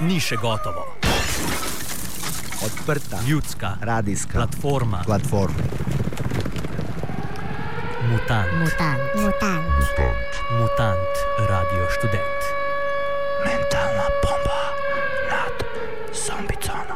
Ni še gotovo. Odprta. Ljudska. Radijska. Platforma. Mutant. Radio študent. Mentalna bomba nad Zombicono.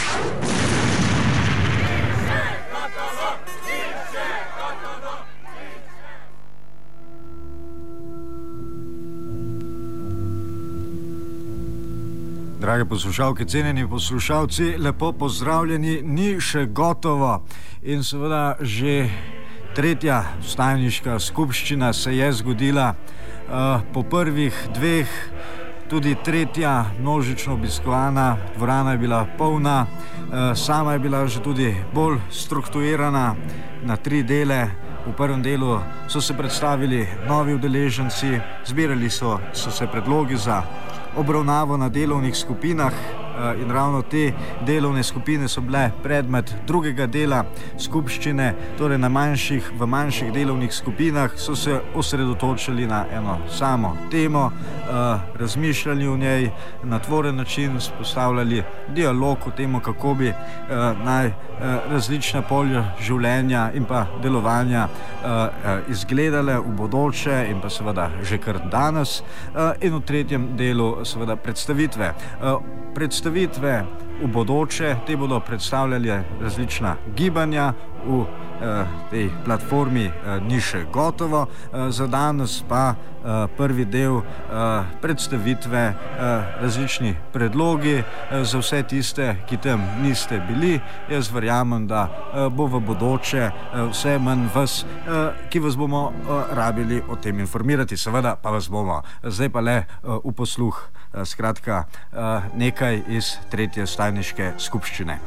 Drage poslušalke, cenjeni poslušalci, lepo pozdravljeni, ni še gotovo. In seveda že tretja vstajniška skupščina se je zgodila. Po prvih dveh tudi tretja množično obiskovana dvorana je bila polna. Sama je bila že tudi bolj strukturirana na 3 dele. V prvem delu so se predstavili novi udeleženci, zbirali so se predlogi za obravnavo na delovnih skupinah in ravno te delovne skupine so bile predmet drugega dela skupščine, torej v manjših delovnih skupinah so se osredotočili na eno samo temo, razmišljali o njej, na tvoren način spostavljali dialog o tem, kako bi naj različne polja življenja in pa delovanja izgledale v bodoče in pa seveda že kar danes. In v tretjem delu seveda predstavitve. Predstavitve v bodoče, te bodo predstavljali različna gibanja v tej platformi Ni še gotovo. Za danes pa prvi del predstavitve, različni predlogi za vse tiste, ki tam niste bili. Jaz verjamem, da bo v bodoče vse manj vas, ki vas bomo rabili o tem informirati. Seveda pa vas bomo. Zdaj pa le v posluh. Skratka, nekaj iz tretje vstajniške skupščine.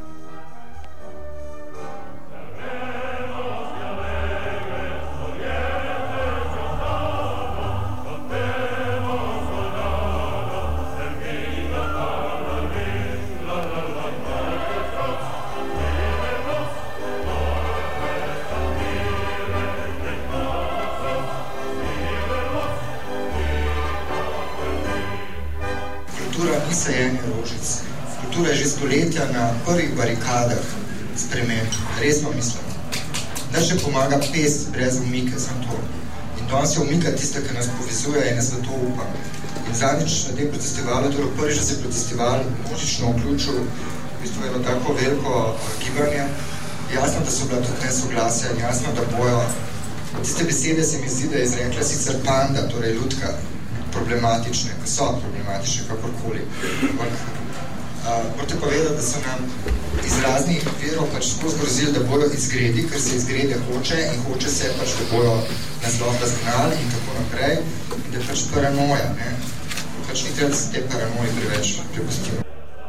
Sajenje rožic. Kultura je že stoletja na prvih barikadah sprememb. Resno mislim. Da še pomaga pes brez umike, sem to. In danes je umika tista, ki nas povezuje in jaz v to upam. In zadnjič na tem protestivalu, torej prvič, da se je protestival množično vključil v bistvu eno tako veliko gibanje. Jasno, da so bila tudi nesoglasja in jasno, da bojo. Tiste besede se mi zdi, da je izrekla sicer panda, torej ljudka, problematične, ki so problematične, kakorkoli. Morate povedati, da so nam iz raznih virov pač tako zgrozili, da bojo izgredi, ker se izgrede hoče in hoče se pač, da bojo nas dobro razgnali in tako naprej. In da je pač paranoja, ne? Pač ni treba, da se te paranoji preveč prepustimo.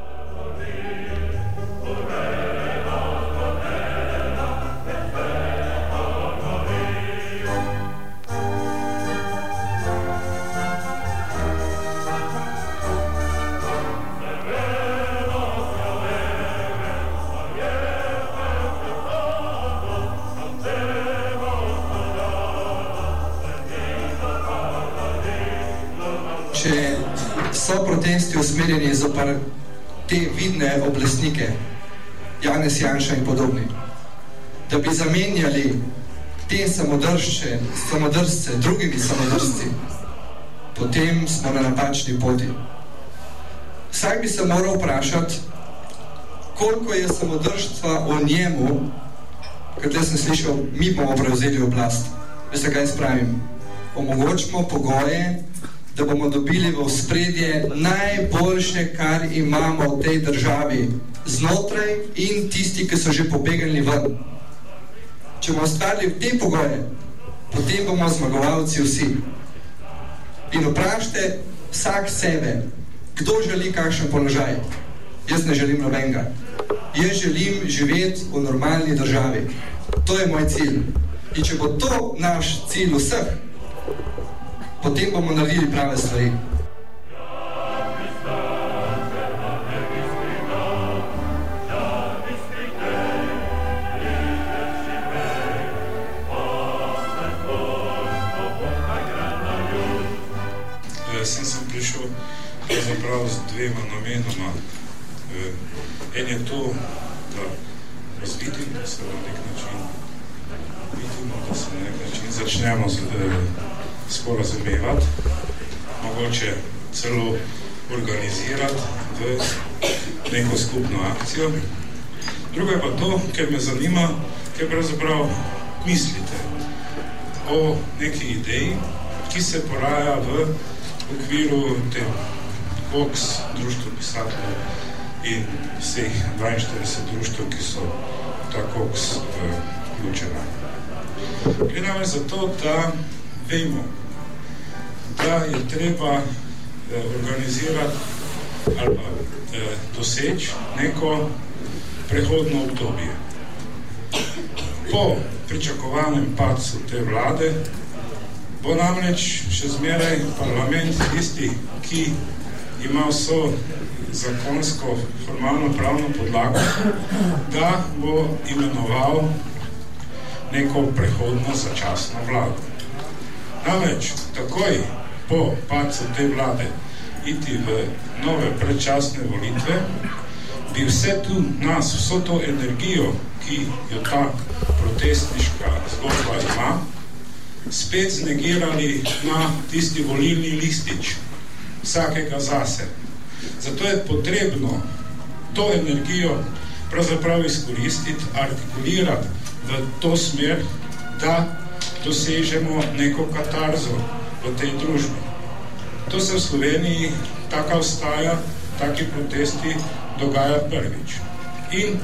Protesti usmerjeni zopar te vidne oblastnike, Janez Janša in podobni, da bi zamenjali te samodržce drugimi samodržci, potem smo na napačni poti. Vsak bi se moral vprašati, koliko je samodržstva o njemu, ker sem slišal, mi bomo prevzeli oblast. Veste, kaj spravim? Omogočimo pogoje, da bomo dobili v ospredje najboljše, kar imamo v tej državi, znotraj in tisti, ki so že pobegnili ven. Če bomo ustvarili te pogoje, potem bomo zmagovalci vsi. In vprašajte vsak sebe, kdo želi kakšen položaj. Jaz ne želim nobenega. Jaz želim živeti v normalni državi. To je moj cilj. In če bo to naš cilj vseh, potem bomo naredili prave stvari. Sem prišel pravzaprav dal z dvema namenoma. En je to, da razvidim, da se na nek način vidimo, da se na nek način začnemo sporazumevati, mogoče celo organizirati v neko skupno akcijo. Drugo je pa to, ker me zanima, kaj pravzaprav mislite o neki ideji, ki se poraja v okviru te Vox, društvo pisateljev in vseh 42 društv, ki so v ta Vox vključena. Gre namreč za to, da vemo, da je treba organizirati ali pa doseči neko prehodno obdobje. Po pričakovanem padcu te vlade bo namreč še zmeraj parlament tisti, ki ima vso zakonsko, formalno pravno podlago, da bo imenoval neko prehodno začasno vlado. Namreč takoj po padcu te vlade iti v nove predčasne volitve, bi vse tu nas, vso to energijo, ki jo ta protestniška zgodba ima, spet znegirali na tisti volilni listič, vsakega zase. Zato je potrebno to energijo pravzaprav izkoristiti, artikulirati v to smer, da dosežemo neko katarzo v tej družbi. To se v Sloveniji, taka ostaja, taki protesti dogaja prvič. In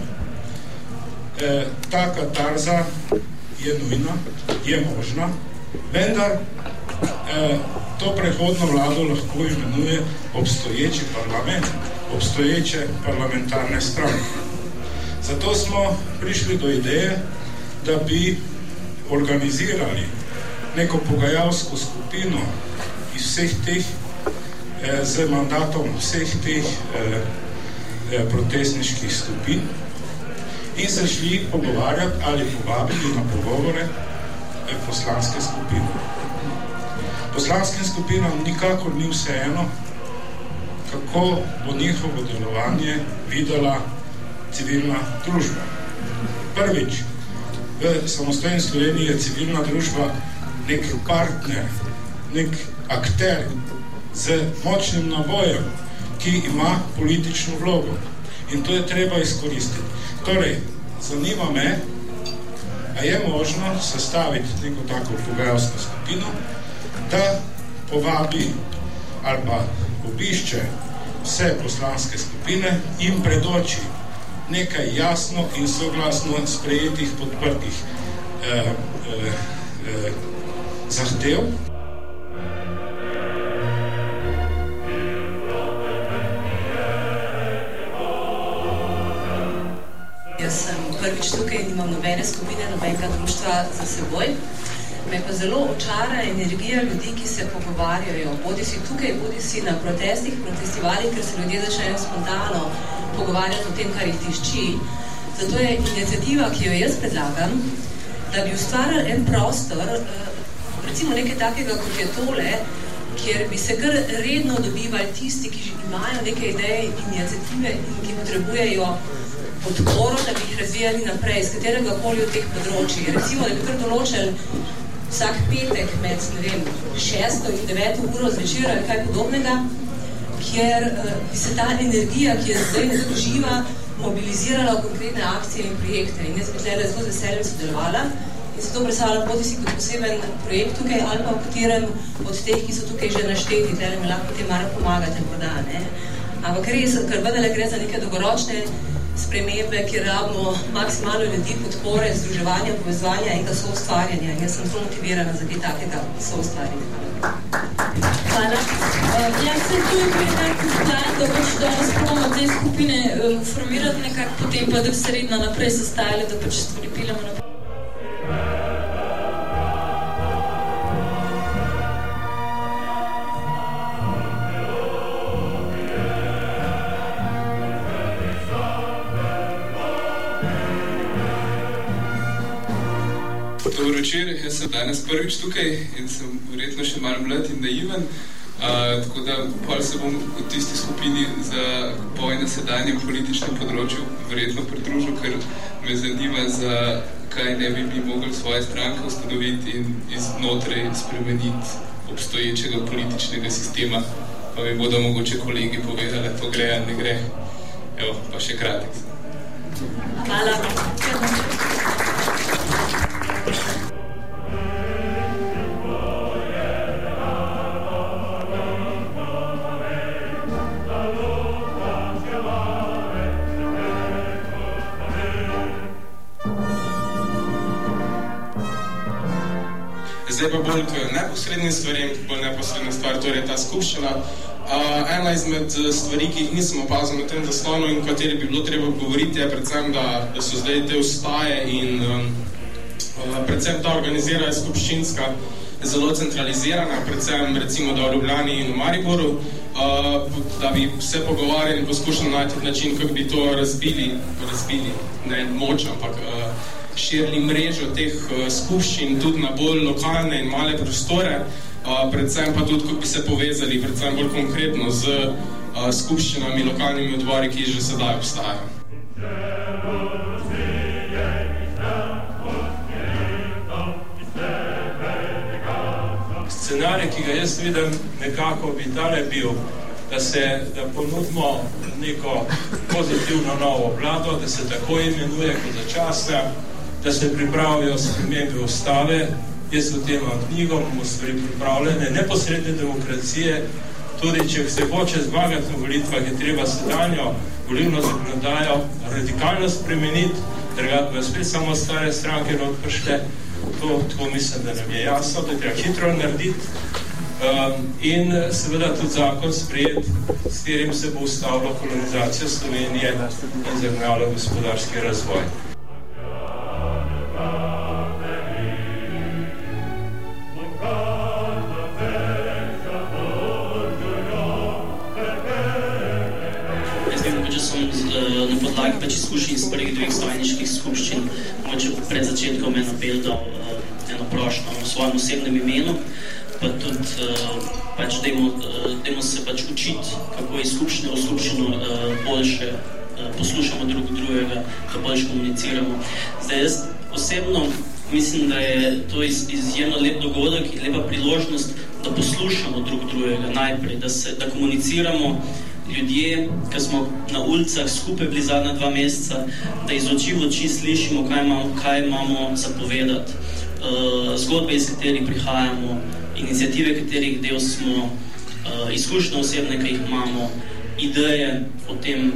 ta katarza je nujna, je možna, vendar to prehodno vlado lahko imenuje obstoječi parlament, obstoječe parlamentarne stranke. Zato smo prišli do ideje, da bi organizirali neko pogajalsko skupino iz vseh teh, z mandatom vseh teh protestniških skupin in se šli pogovarjati ali povabili na pogovore poslanske skupine. Poslanskim skupinam nikakor ni vseeno, kako bo njihovo delovanje videla civilna družba. Prvič, v samostojni Sloveniji je civilna družba nek partner, nek akter z močnim nabojem, ki ima politično vlogo. In to je treba izkoristiti. Torej, zanima me, a je možno sestaviti neko tako pogajalsko skupino, da povabi ali pa obišče vse poslanske skupine in predoči nekaj jasno in soglasno sprejetih, podprtih zahtev. Jaz sem prvič tukaj, nimam nobene skupine, nobenega društva za seboj. Me pa zelo očara energija ljudi, ki se pogovarjajo, bodi si tukaj, bodi si na protestih, protestivalih, ker se ljudje začnejo spontano pogovarjati o tem, kar jih tišči. Zato je iniciativa, ki jo jaz predlagam, da bi ustvarjali en prostor, recimo nekaj takega, kot je tole, kjer bi se kar redno dobivali tisti, ki imajo neke ideje, iniciative in ki potrebujejo podporo, da bi jih razvijali naprej, z katerega koli od teh področij. Recimo, da bi kar določili vsak petek med, ne vem, 6. in 9. uro zvečer ali kaj podobnega, kjer bi se ta energija, ki je zdaj nekako živa, mobilizirala v konkretne akcije in projekte. In jaz bi tukaj zelo z veseljem sodelovala in se to predstavljala bodisi kot poseben projekt tukaj ali pa v katerem od teh, ki so tukaj že našteti, tukaj mi lahko potem malo pomagate morda, ne. Ampak res, ker vendarle gre za neke dolgoročne spremembe, kjer rabimo maksimalno ljudi, podpore, združevanja, povezovanja in soustvarjanja. In jaz sem zelo motivirana za kaj takega soustvarjanja. Hvala. Jaz se tu je nekako plan, da pač danes probamo te skupine formirati nekako, potem pa da bi se redno naprej sestajali, da pač stvari pilamo naprej. Dobro večer, jaz sem danes prvič tukaj in sem verjetno še malo mlad in naiven, Tako da pol se bom v tisti skupini za boj na sedanjem političnem področju verjetno pridružil, ker me zanima, za kaj ne bi mogli svoje stranke ustanoviti in iznotraj spremeniti obstoječega političnega sistema, pa mi bodo mogoče kolegi povedali, to gre ali ne gre. Evo, pa še kratek. Hvala. Zdaj pa bolj k neposrednim stvarem, bolj neposredna stvar, torej ta skupščina. Ena izmed stvari, ki jih nisem opazil na tem zaslonu in kateri bi bilo treba govoriti, je predvsem, da so zdaj te vstaje in predvsem ta organizirajo skupščinska zelo centralizirana, predvsem recimo da v Ljubljani in v Mariboru, da bi se pogovarjali in poskušali najti način, kako bi to razbili, ne moč, ampak širili mrežo teh skupščin tudi na bolj lokalne in male prostore, predvsem pa tudi, kako bi se povezali, predvsem bolj konkretno z skupščinami, lokalnimi odbori, ki že sedaj obstajajo. Scenarij, ki ga jaz vidim, nekako bi tale bil, da ponudimo neko pozitivno novo vlado, da se tako imenuje kot začasna, da se pripravijo spremembe ustave. Jaz v tem imam knjigo, bomo stvari pripravljene, neposredne demokracije, tudi če se hoče zmagati na volitvah, je treba sedanjo volilno zakonodajo radikalno spremeniti, drugače bojo spet samo stare stranke not prišle. To mislim, da nam je jasno, da treba hitro narediti in seveda tudi zakon sprejeti, s katerim se bo ustavila kolonizacija Slovenije in zagnala gospodarski razvoj. Na podlagi pač izkušnji iz prvih dveh stojniških skupščin, mogoče pred začetkom eno apel eno prošnjo v svojem osebnem imenu, pa tudi pač dajmo se pač učiti, kako iz skupščine v skupščino boljše poslušamo drug drugega, da boljše komuniciramo. Zdaj jaz osebno mislim, da je to izjemno lep dogodek in lepa priložnost, da poslušamo drug drugega najprej, da komuniciramo ljudje, ki smo na ulicah skupaj bili zadnja 2 meseca, da iz oči v oči slišimo, kaj imamo zapovedati. Zgodbe, iz katerih prihajamo, iniciative, katerih del smo, izkušnje osebne, ki jih imamo, ideje o tem,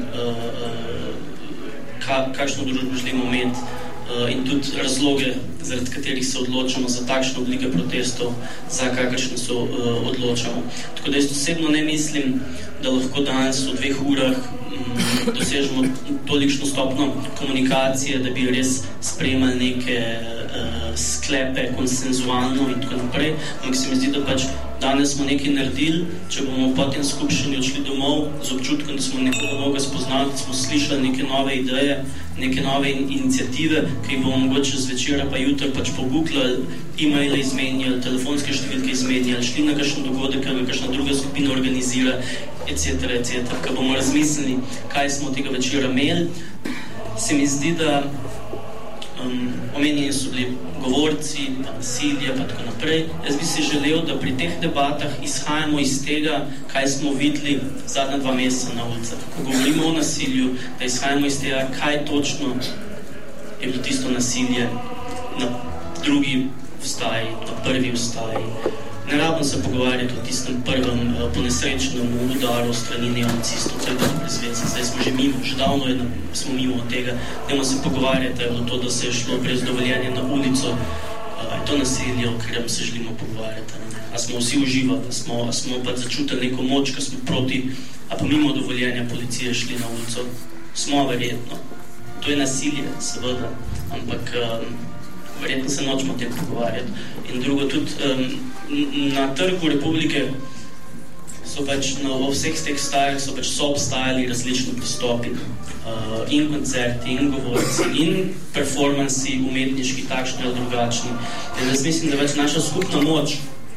kakšno družbo želimo imeti in tudi razloge, zaradi katerih se odločamo za takšne oblike protestov, za kakršne se odločamo. Tako da jaz osebno ne mislim, da lahko danes v 2 urah dosežemo tolikšno stopno komunikacije, da bi res sprejemali neke sklepe konsenzualno in tako naprej. Ampak se mi zdi, da pač danes smo nekaj naredili, če bomo po tem skupščini odšli domov z občutkom, da smo nekoga novega spoznali, da smo slišali neke nove ideje, neke nove iniciative, ki jih bomo mogoče zvečera pa jutri pač pogooglali, e-maile izmenjali, telefonske številke izmenjali, šli na kakšen dogodek, ki ga kakšna druga skupina organizira, etc. Ko bomo razmislili, kaj smo tega večera imeli, se mi zdi, da omenjeni so bili govorci, pa nasilje, pa tako naprej. Jaz bi si želel, da pri teh debatah izhajamo iz tega, kaj smo videli zadnja 2 meseca na ulicah. Ko govorimo o nasilju, da izhajamo iz tega, kaj točno je bilo tisto nasilje na drugi vstaji, na prvi vstaji. Ne rabim se pogovarjati o tistem prvem ponesrečenem udaru strani neonacistov, to je dobro prezvedci. Zdaj smo že mimo, že davno smo mimo od tega. Dajmo se pogovarjati, da je bilo to, da se je šlo brez dovoljenja na ulico, je to nasilje, o katerem se želimo pogovarjati. A smo vsi uživali, a smo pa začutili neko moč, ko smo proti, a pa mimo dovoljenja policije šli na ulico. Smo verjetno. To je nasilje, seveda, ampak verjetno se nočemo o tem pogovarjati. In drugo, tudi na Trgu Republike so pač v vseh teh stajah so obstajali različni pristopi, in koncerti, in govorci, in performansi umetniški, takšni ali drugačni. In jaz mislim, da več naša skupna moč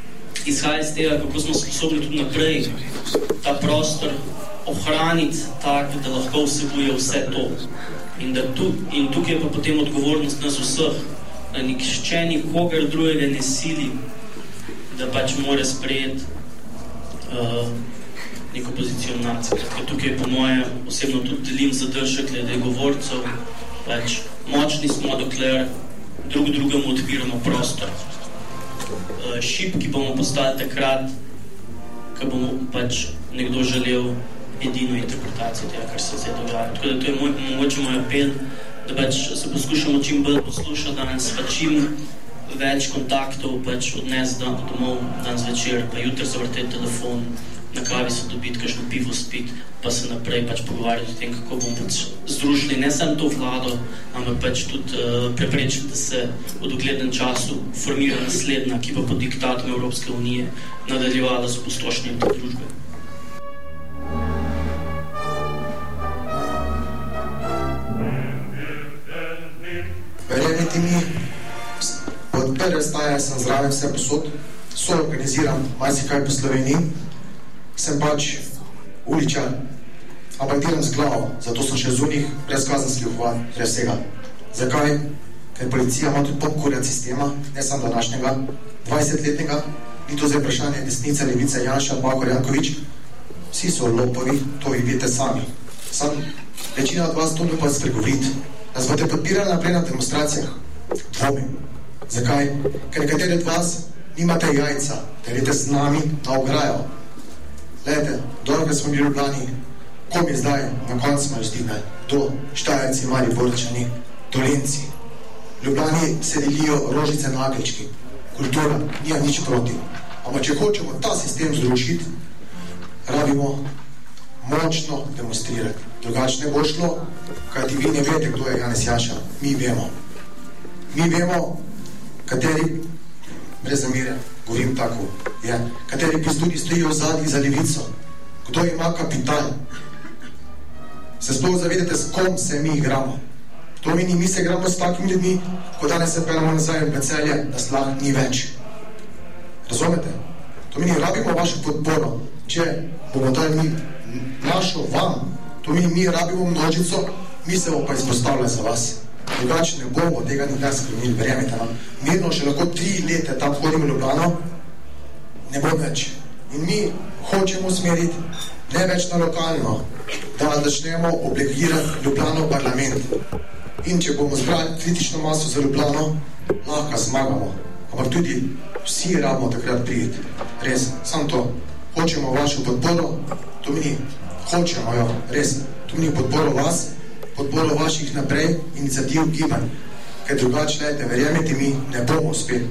izhaja iz tega, kako smo sposobni tudi naprej ta prostor ohraniti tak, da lahko vsebuje vse to. In tukaj je pa potem odgovornost nas vseh, da nihče nikogar drugega ne sili, da pač mora sprejeti neko pozicionacijo. Tukaj po moje osebno tudi delim zadržek glede govorcev, pač močni smo, dokler drugemu odpiramo prostor. Šibki bomo postali takrat, ko bomo pač nekdo želel edino interpretacijo tega, kar se zdaj dogaja. Tako da to je mogoče moj apel, da pač se poskušamo čim bolj poslušati danes, pa čim več kontaktov pač odnesti domov danes večer, pa jutri zavrteti telefon, na kavi se dobiti, kakšno pivo spiti, pa se naprej pač pogovarjati o tem, kako bomo pač združili ne samo to vlado, ampak pač tudi preprečiti, da se v doglednem času formira naslednja, ki pa pod diktatom Evropske unije nadaljevala z opustošenjem te družbe. Verjemite mi, od prve staje sem zraven vse posod, soorganiziram marsikaj po Sloveniji, sem pač uličar, ampak delam z glavo, zato sem še zunih brez kazenskih uvad, brez vsega. Zakaj? Ker policija ima tudi popkurjat sistema, ne samo današnjega, 20-letnega, ni to zdaj vprašanje desnice, levice, Janša, Pahor, Janković, vsi so lopovi, to vi vidite sami. Sam večina od vas to ne pa spregovoriti. Nas boste podpirali naprej na demonstracijah? Dvomim. Zakaj? Ker nekateri od vas nimate jajca, da idete z nami na ograjo. Gledajte, dobro, smo bili v Ljubljani, kom je zdaj, na koncu smo jo stignali. Kdo? Štajerci, Mariborčani, Dolenci. V Ljubljani se delijo rožice na akelčki. Kultura, nija nič proti. Ampak če hočemo ta sistem zrušiti, rabimo močno demonstrirati. Drugače ne bo šlo, kajti vi ne vete, kdo je Janez Janša. Mi vemo. Mi vemo, kateri, brez zamere, govorim tako, kateri pistoli stojijo zadnji za levico. Kdo ima kapital? Se sploh zavedate, s kom se mi igramo? To meni, mi se igramo s takimi ljudmi, ko danes se pelamo nazaj v Becelje, da slah ni več. Razumete? To meni, rabimo vašo podporo. Če bomo dali mi našo vam, to meni, mi rabimo množico, mi se bomo pa izpostavljali za vas. Drugače ne bomo tega nikdar spremenili, verjemite nam. Mirno še lahko 3 leta tam hodim v Ljubljano, ne bo več. In mi hočemo usmeriti ne več na lokalno, da začnemo oblegirati Ljubljano parlament. In če bomo zbrali kritično maso za Ljubljano, lahko zmagamo. Ampak tudi vsi rabimo takrat priti. Res, samo to. Hočemo vašo podporo, to meni, hočemo jo, res. To meni podporo vas, podporo vaših naprej iniciativ gibanj. Ker drugače, lejte, verjemite mi, ne bomo uspeli.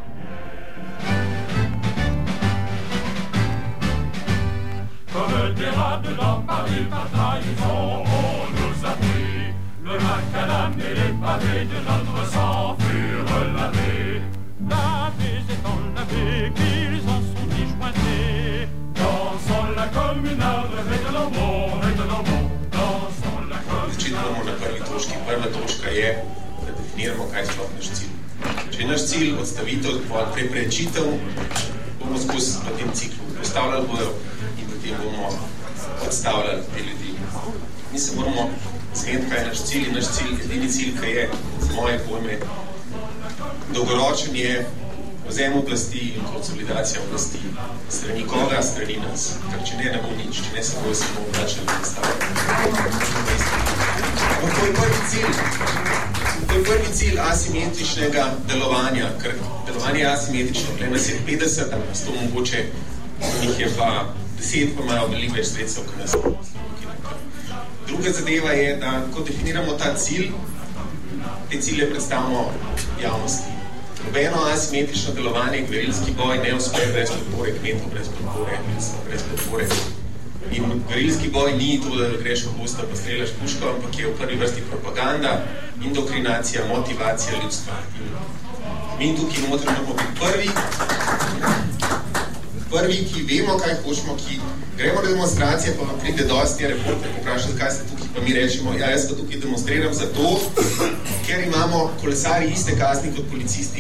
Comme d'érable dans Paris par trahison, on nous a pris. Le macadam et les pavés de notre sang furent lavés. Lavés et enlavés, qu'ils en sont disjointés. Dansons la communale, de l'amour, dansons la communale. Začitamo na prvi točki. Prva točka je, da definiramo, kaj je sploh naš cilj. Če je naš cilj odstavitev, preprečitev, bomo skozi v tem ciklu postavljali bojo in potem bomo odstavljali te ljudi. Mi se moramo zmeniti, kaj je naš cilj in naš cilj, edini cilj, kaj je, z moje pojme, dolgoročen je vzem oblasti in konsolidacija oblasti. Strani koga, strani nas. Ker če ne bo nič, če ne se bojo samo oblačali predstavljati. To je prvi cilj. To je prvi cilj asimetričnega delovanja, ker delovanje je asimetrično. Tle nas je 50, ali nas to mogoče, njih je pa 10, pa imajo veliko več sredstev, kot nas. Druga zadeva je, da ko definiramo ta cilj, te cilje predstavimo javnosti. Nobeno asimetrično delovanje, gverilski boj ne uspe brez podpore kmetov, brez podpore. In gverilski boj ni to, da greš v pusta pa streljaš puško, ampak je v prvi vrsti propaganda, indoktrinacija, motivacija ljudstva. Mi tukaj notri moramo biti prvi, ki vemo, kaj hočemo, ki Gremo na demonstracije, pa vam pride dosti reporter poprašati, zakaj ste tukaj, pa mi rečemo, ja, jaz pa tukaj demonstriram zato, ker imamo kolesari iste kazni kot policisti,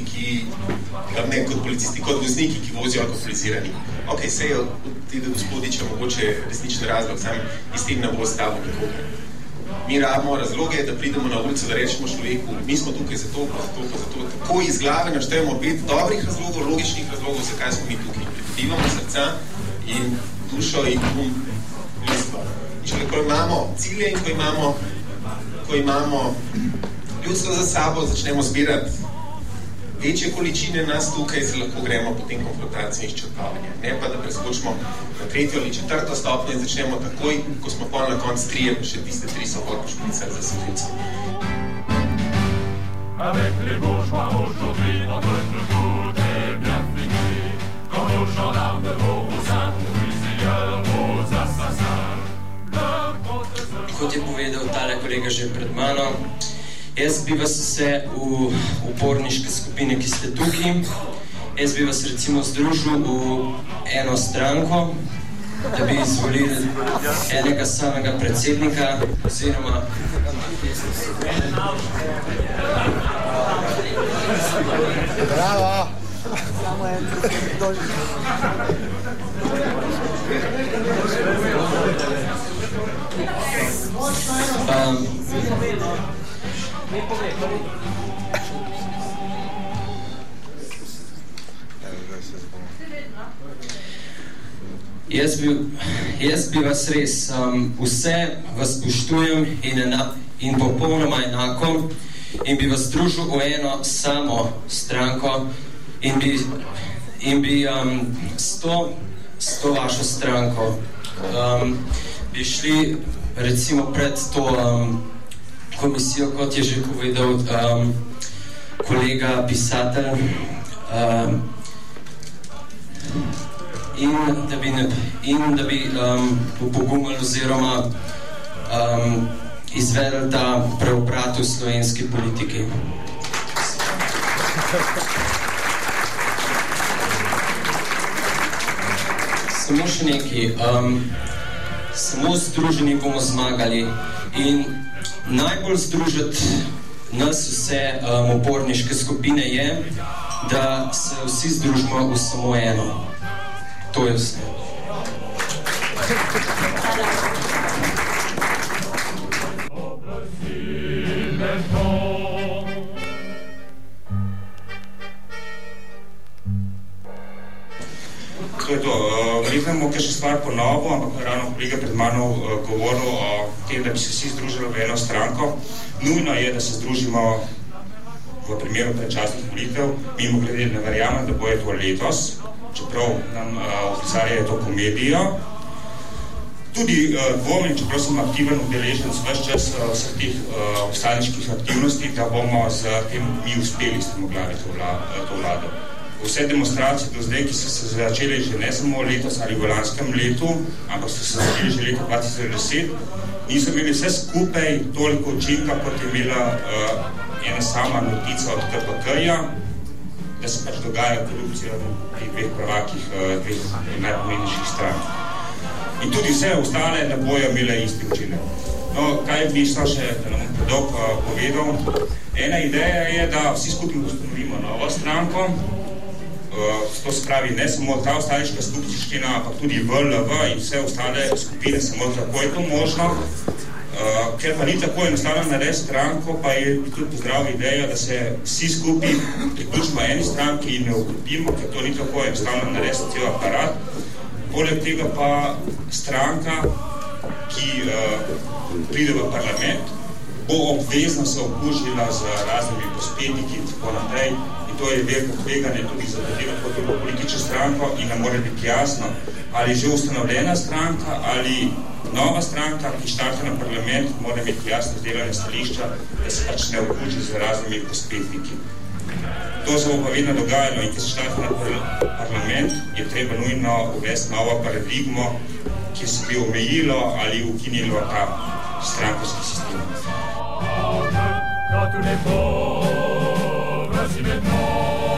kot vozniki, ki vozijo alkoholizirani. Ok, sej od tega gospodiča mogoče resnični razlog, sam iz tem ne bo stavil nikogar. Mi rabimo razloge, da pridemo na ulico, da rečemo človeku, mi smo tukaj zato, pa zato, pa zato. Tako iz glave naštejemo 5 dobrih razlogov, logičnih razlogov, zakaj smo mi tukaj. Pridivamo srca in dušo in ljudstvo. In šele, ko imamo cilje in ko imamo ljudstvo za sabo, začnemo zbirati večje količine nas tukaj, se lahko gremo potem konfrontacijo in izčrpavanje. Ne pa, da preskočimo na 3. ali 4. stopnjo in začnemo takoj, ko smo pol na konc 3, pa še tiste 3 so bolj pošpricali za sredico. Avec les bourgeois aujourd'hui, notre tout est bien fini. Quand nos gendarmes vont aux impouvisilleurs, aux assassins, Kot je povedal tale kolega že pred mano, jaz bi vas vse v uporniške skupine, ki ste tukaj, jaz bi vas recimo združil v eno stranko, da bi izvolili enega samega predsednika, oziroma Bravo! Jaz bi vas res, vse vas spoštujem in popolnoma enako in bi vas združil v eno samo stranko in bi s to vašo stranko bi šli recimo pred to komisijo, kot je že povedal kolega pisatelj, in da bi upogumili oziroma izvedli ta preobrat v slovenski politiki. Samo še nekaj, samo združeni bomo zmagali in najbolj združiti nas vse uporniške skupine je, da se vsi združimo v samo eno. To je vse. To je to. Verjetno bomo še stvar ponovil, ampak ravno kolega pred mano govoril o tem, da bi se vsi združili v eno stranko. Nujno je, da se združimo v primeru predčasnih volitev. Mimo glede ne verjamem, da bo je to letos, čeprav nam opozarjajo to komedijo. Tudi dvomim, čeprav sem aktiven udeleženec ves čas vseh teh vstajniških aktivnosti, da bomo z tem mi uspeli strmoglaviti to vlado. Vse demonstracije do zdaj, ki so se začeli že ne samo letos ali v lanskem letu, ampak so se začeli že leta 2010, niso imeli vse skupaj toliko učinka, kot je imela ena sama notica od KPK-ja, da se pač dogaja korupcija v teh dveh prvakih, dveh najpomenejših strank. In tudi vse ostale ne bojo imele isti učinek. No, kaj bi šlo še, da nam predolg povedal? Ena ideja je, da vsi skupaj ustanovimo novo stranko. To se pravi, ne samo ta ostališka skupščina, ampak tudi VLV in vse ostale skupine, samo tako je to možno. Ker pa ni tako enostavno narediti stranko, pa je tudi pozdravil idejo, da se vsi skupaj priključimo eni stranki in ne okrepimo, ker to ni tako enostavno narediti cel aparat. Poleg tega pa stranka, ki pride v parlament, bo obvezno se okužila z raznimi posredniki in tako naprej. To je veliko tveganje tudi za katero politično stranko in nam mora biti jasno, ali že ustanovljena stranka ali nova stranka, ki štarta na parlament, mora imeti jasno izdelane stališča, da se pač ne okuži z raznimi pospetniki. To se bo pa vedno dogajalo in ki se štarta na parlament, je treba nujno uvesti novo paradigmo, ki se bi omejilo ali ukinilo ta strankovski sistem. Si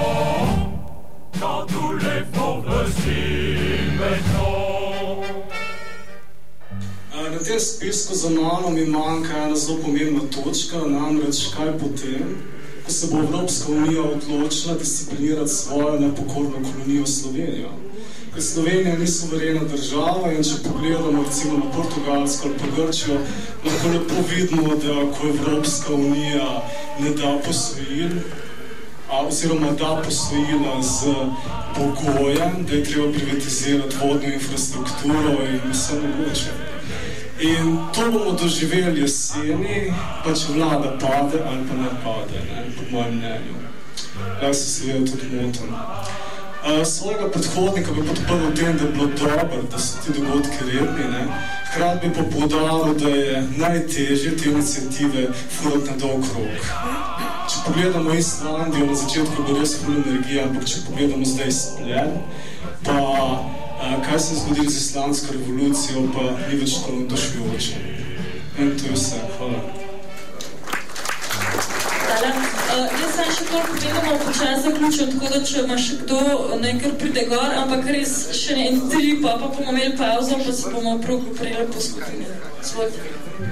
maintenant, quand tous les pauvres s'y mettront, tem spisku za mano mi manjka ena zelo pomembna točka, namreč kaj potem, ko se bo Evropska unija odločila disciplinirati svojo nepokorno kolonijo Slovenijo. Ker Slovenija ni suverena država in če pogledamo recimo na Portugalsko ali pa Grčijo, lahko lepo vidimo, da ko Evropska unija ne da posojil, oziroma da posojila z pogojem, da je treba privatizirati vodno infrastrukturo in vse mogoče. In to bomo doživeli jeseni, pa če vlada pade ali pa ne pade, po mojem mnenju. Jaz se seveda tudi motim. Svojega predhodnika bi podprl v tem, da je bilo dobro, da so ti dogodki redni. Hkrati bi pa poudaril, da je najtežje te iniciative furati na dolg rok. Če pogledamo Islandijo, na začetku je bilo res ful energija, ampak če pogledamo zdaj Splen, pa kaj se je zgodilo z islandsko revolucijo, pa ni več to navdušujoče. In to je vse. Hvala. Hvala. Jaz sem še toliko povedamo počas zaključil, tako da če ima še kdo nekaj pride gor, ampak res še en trip, pa bomo imeli pauzo, pa se bomo prav poprejeli po skupini. Svojte.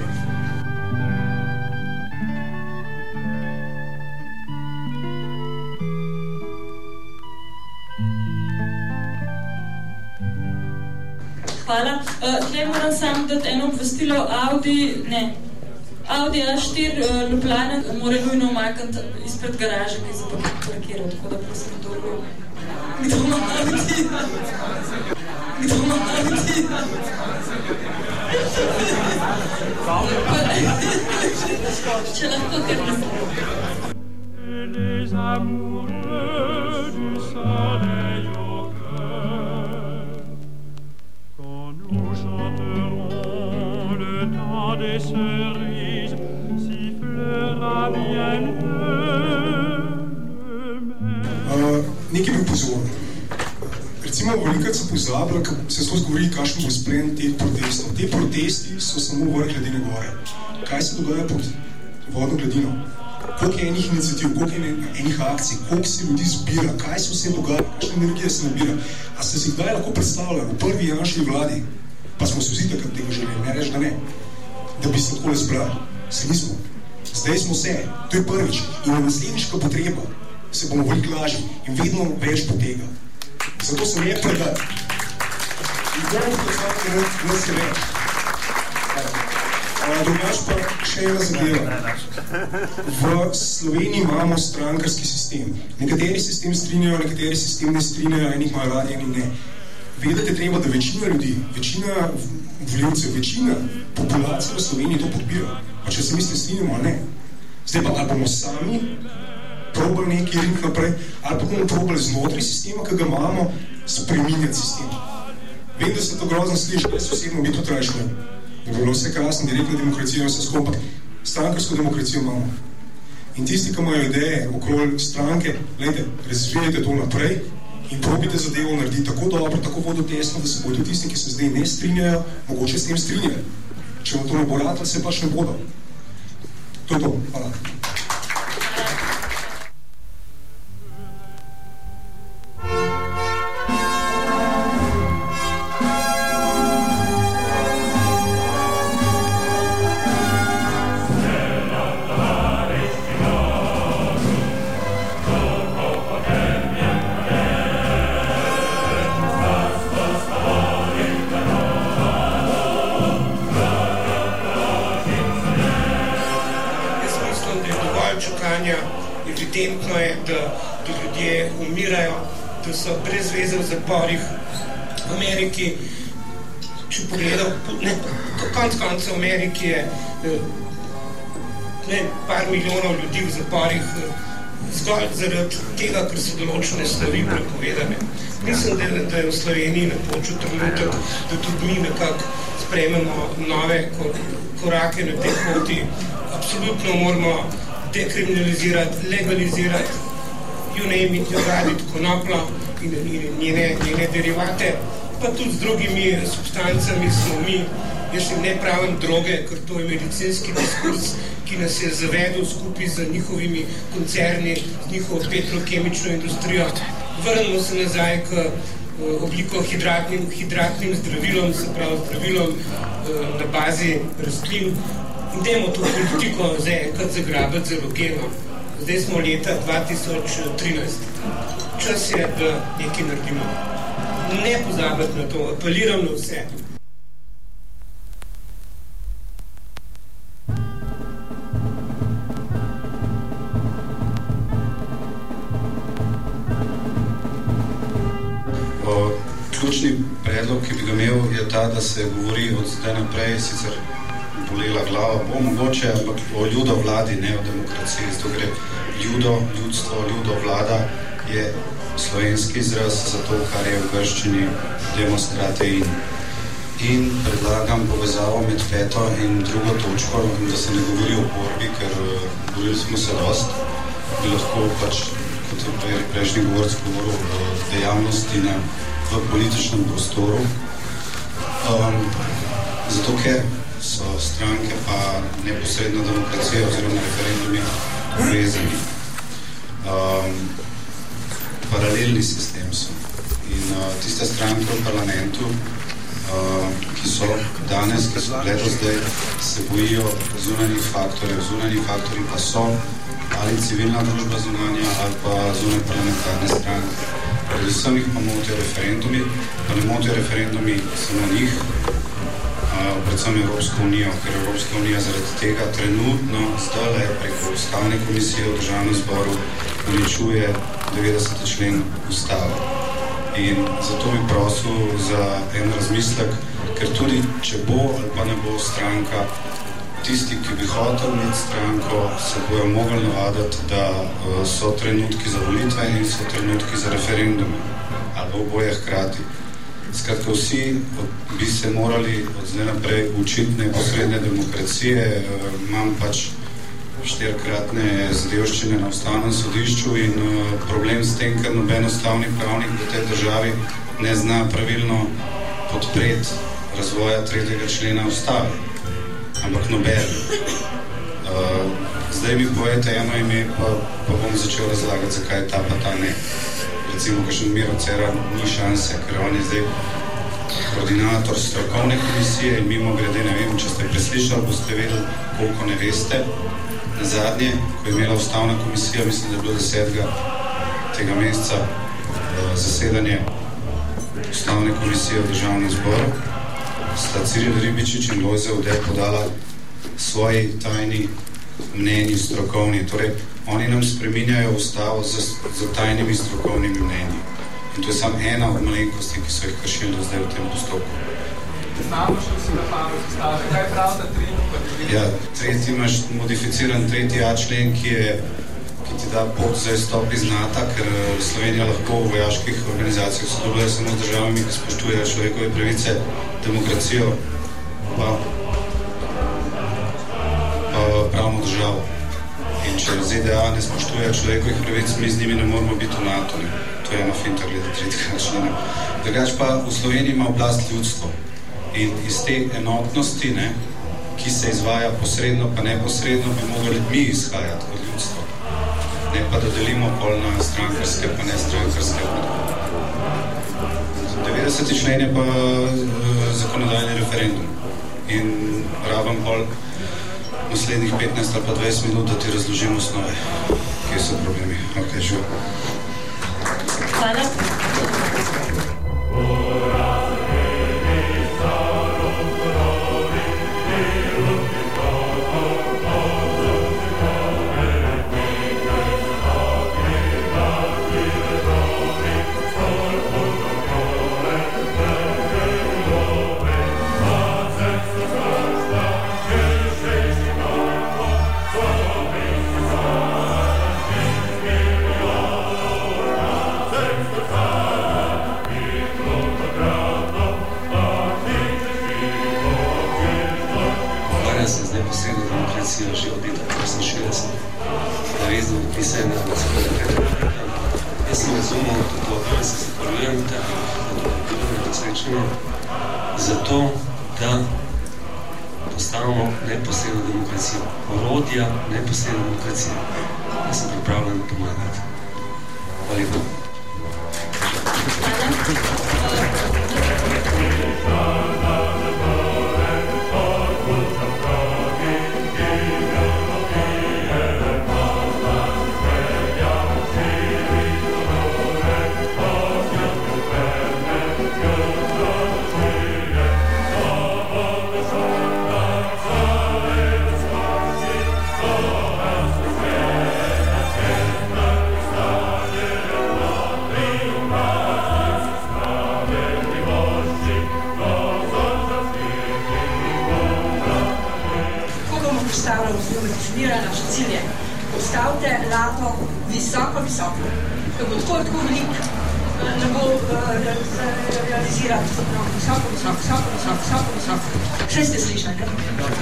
Hvala. Tle moram samo dati eno obvestilo. Audi A4 Ljubljana mora nujno umakniti izpred garaže, ki je za parkiral, tako da prosim, kdo ima Audi? Kdo ima Audi? Če lahko kar ne. Les amoureux du soleil au cœur, quand nous chanterons le temps des cerises, sifflera bien Nekaj bi upozoril. Recimo, velikrat se pozablja, ko se skozi govori, kakšen bo splen teh protestov. Te protesti so samo vrh ledene gore. Kaj se dogaja pod vodno gladino? Koliko je enih iniciativ, koliko je enih akcij, koliko se ljudi zbira, kaj se vse dogaja, kakšna energija se nabira. A ste si kdaj lahko predstavljali v prvi Janševi vladi, pa smo se vsi takrat tega želeli, ne reč, da ne, da bi se takole zbrali. Se nismo. Zdaj smo se, to je prvič. In na naslednjiška potreba se bomo veliko lažji in vedno več potega. Zato sem je predati. In bomo predstavljati nas je več. Drugač pa še ena zadeva. V Sloveniji imamo strankarski sistem. Nekateri se s tem strinjajo, nekateri se s tem ne strinjajo, enih imajo radi, enih ne. Vedeti je treba, da večina ljudi, večina voljivcev, večina populacije v Sloveniji to podpira. Pa če se mi s tem strinjamo, ali ne. Zdaj pa ali bomo sami probali nekaj ring naprej, ali pa bomo probali znotraj sistema, ki ga imamo, spreminjati sistem. Vem, da se to grozno sliši, jaz osebno bi tudi rešil. Da bi bilo vse krasno, direktna demokracija in vse skupaj. Strankarsko demokracijo imamo. In tisti, ki imajo ideje okoli stranke, gledajte, razvijajte to naprej in probite zadevo narediti tako dobro, tako vodotesno, da se bodo tisti, ki se zdaj ne strinjajo, mogoče s tem strinjajo. Če vam to ne bo ratalo, se pač ne bodo. To je to. Hvala. Evidentno je, da ljudje umirajo, da so brez veze v zaporih v Ameriki. Če pogledal, konec v Ameriki je par milijonov ljudi v zaporih zgolj zaradi tega, ker so določene stvari prepovedane. Mislim, da je v Sloveniji napočil trenutek, da tudi mi nekako sprejmemo nove korake na tej poti. Absolutno moramo dekriminalizirati, legalizirati, raditi konoplo in njene derivate, pa tudi z drugimi substancami smo mi, jaz ne pravim droge, ker to je medicinski diskurs, ki nas je zavedel skupaj z njihovimi koncerni, z njihovo petrokemično industrijo. Vrnimo se nazaj k obliko hidratnim zdravilom, se pravi zdravilom na bazi rastlin. In dajmo to politiko zdaj enkrat zagrabiti zelo geno. Zdaj smo leta 2013. Čas je, da nekaj naredimo. Ne pozabiti na to, apeliram na vse. Ključni predlog, ki bi ga imel, je ta, da se govori od zdaj naprej, sicer bolela glava, bo mogoče, ampak o ljudovladi, ne o demokraciji. Zato gre ljudstvo, ljudovlada je slovenski izraz za to, kar je v grščini demokratein. In predlagam povezavo med 5. in 2. točko, da se ne govori o borbi, ker govorili smo se dost, bi lahko pač, kot je prejšnji govorc govoril, dejavnosti v političnem prostoru. Zato, ker so stranke pa neposredna demokracija oziroma referendumi povezani. Paralelni sistem so. In tiste stranke v parlamentu, ki so danes, ki so gledali zdaj, se bojijo zunanjih faktorjev. Zunanji faktorji pa so ali civilna družba zunanja ali pa zunaj parlamentarne stranke. Predvsem jih pa motijo referendumi, pa ne motijo referendumi samo njih, predvsem Evropsko unijo, ker Evropska unija zaradi tega trenutno zdaj preko Ustavne komisije v Državnem zboru uničuje 90. člen Ustave. In zato bi prosil za en razmislek, ker tudi če bo ali pa ne bo stranka, tisti, ki bi hotel imeti stranko, se bojo mogli navaditi, da so trenutki za volitve in so trenutki za referendume, ali oboje hkrati. Skratka, vsi bi se morali od zdaj naprej učiti neposredne demokracije. Imam pač 4-kratne zadevščine na Ustavnem sodišču in problem s tem, ker noben ustavni pravnik v tej državi ne zna pravilno podpreti razvoja 3. člena Ustave. Ampak noben. Zdaj mi povejte eno ime, pa bom začel razlagati, zakaj ta pa ta ne. Recimo, kakšen Miro Cerar ni šanse, ker on je zdaj koordinator strokovne komisije in mimo grede, ne vem, če ste preslišali, boste vedeli, koliko ne veste. Na zadnje, ko je imela Ustavna komisija, mislim, da je bilo 10. tega meseca zasedanje Ustavne komisije v Državnem zboru, sta Ciril Ribičič in Lojze Ude podala svoji tajni mnenji strokovni. Torej, oni nam spreminjajo Ustavo za tajnimi strokovnimi mnenji. In to je samo ena od malenkosti, ki so jih kršili do zdaj v tem postopku. Znamo še vsi na pamet Ustave. Kaj prav ta 3? Ja, tretji imaš modificiran 3.a člen, ki ti da pot za izstop iz NATO, ker Slovenija lahko v vojaških organizacijah sodeluje samo z državami, ki spoštujejo človekove pravice, demokracijo pa pravno državo. In če ZDA ne spoštuje človekovih pravic, mi z njimi ne moramo biti v NATO. Ne? To je ena finta glede 3. člena. Drugač pa v Sloveniji ima oblast ljudstvo. In iz te enotnosti, ne, ki se izvaja posredno pa neposredno, bi mogli mi izhajati kot ljudstvo. Ne pa da delimo pol na strankarske pa ne strankarske. 90. člen je pa zakonodajni referendum. In rabim pol naslednjih 15 ali pa 20 minut, da ti razložim osnove, kje so problemi. Ok, živ. Hvala. Že od leta 1968, navezno pisanje na nacionalne. Jaz sem razumel to, da se zahvaljujem, da je posrečeno zato, da postavimo neposredno demokracijo, orodja neposredne demokracije. Jaz sem pripravljen pomagati. Hvala lepa. Naše cilje. Postavite lato visoko, visoko. Da bo tako velik, ne bo realizirati. Visoko. Še ste slišali, ne?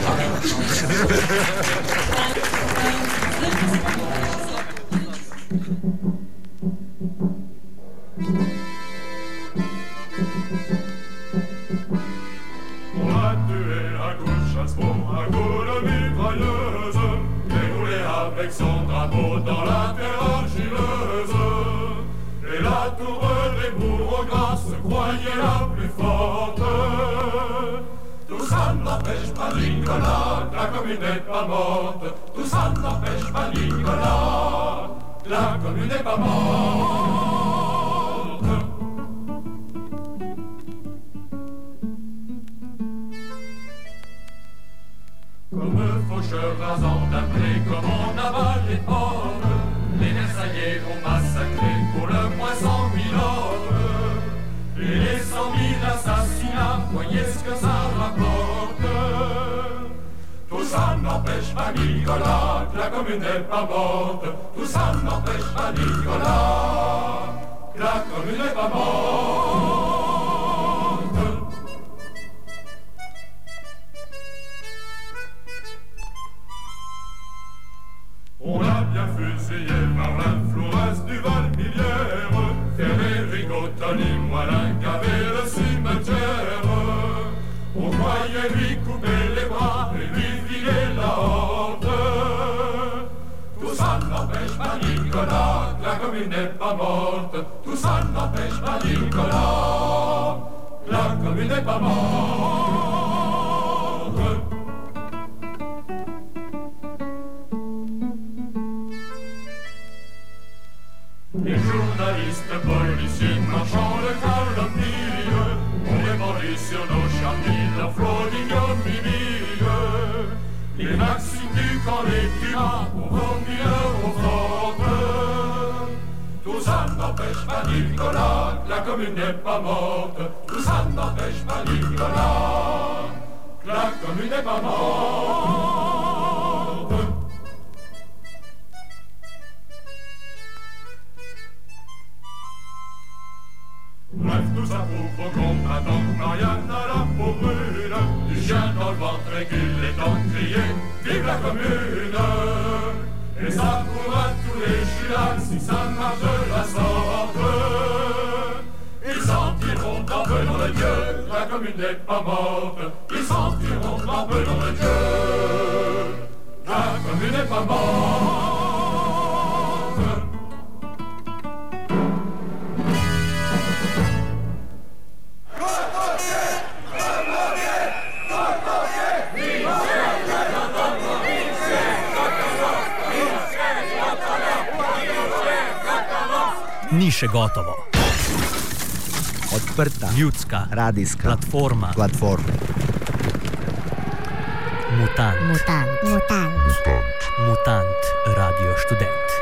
Avec son drapeau dans la terre argileuse. Et la tour des bourgs-gras se croyait la plus forte. Tout ça n'empêche pas Nicolas, que la commune n'est pas morte. Tout ça n'empêche pas Nicolas, que la commune n'est pas morte. Comme faucheur rasant d'un pré, comme on avale les pommes, les Versaillais ont massacré pour le moins 100 000 hommes. Et les 100 000 assassinats, voyez ce que ça rapporte. Tout ça n'empêche pas Nicolas, que la commune n'est pas morte. Tout ça n'empêche pas Nicolas, que la commune n'est pas morte. On l'a bien fusillé par l'influence du Val-Millière, Ferré, Rigotoni, Moilin, Gavé, le cimetière. On croyait lui couper les bras et lui filer la horde. Tout ça n'empêche pas Nicolas, que la commune n'est pas morte. Tout ça n'empêche pas Nicolas, que la commune n'est pas morte. Les journalistes, policiers, marchands de calomnie ont répandu sur nos charmilles leur flot d'ignominie. Les maximes du camp des Dumas ont vendu aux fortes. Tout ça n'empêche pas Nicolas, que la commune n'est pas morte. Tout ça n'empêche pas Nicolas, que la commune n'est pas morte. Bref, tout ça prouve aux combattants que Marianne a la peau brune, du chien dans le ventre régule et tant crier vive la commune. Et ça pour à tous les chulacs si ça marche de la sorte. Ils sentiront dans peu nom de Dieu, la commune n'est pas morte. Ils sentiront dans peu nom de Dieu, la commune n'est pas morte. Ni še gotovo. Odprta, ljudska, radijska platforma. Mutant. Mutant Radio Študent.